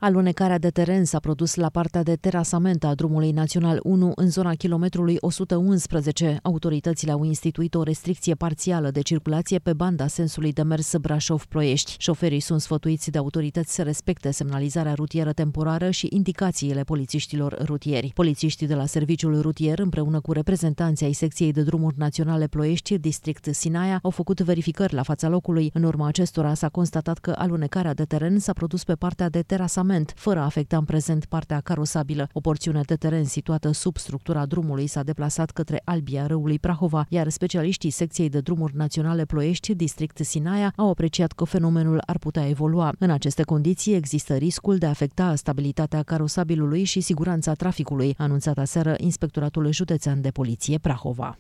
Alunecarea de teren s-a produs la partea de terasament a drumului național 1 în zona kilometrului 111. Autoritățile au instituit o restricție parțială de circulație pe banda sensului de mers Brașov-Ploiești. Șoferii sunt sfătuiți de autorități să respecte semnalizarea rutieră temporară și indicațiile polițiștilor rutieri. Polițiștii de la Serviciul Rutier, împreună cu reprezentanții ai secției de drumuri naționale Ploiești, district Sinaia, au făcut verificări la fața locului. În urma acestora s-a constatat că alunecarea de teren s-a produs pe partea de terasament, fără a afecta în prezent partea carosabilă. O porțiune de teren situată sub structura drumului s-a deplasat către albia râului Prahova, iar specialiștii secției de drumuri naționale Ploiești, district Sinaia, au apreciat că fenomenul ar putea evolua. În aceste condiții există riscul de a afecta stabilitatea carosabilului și siguranța traficului, a anunțat aseară Inspectoratul Județean de Poliție Prahova.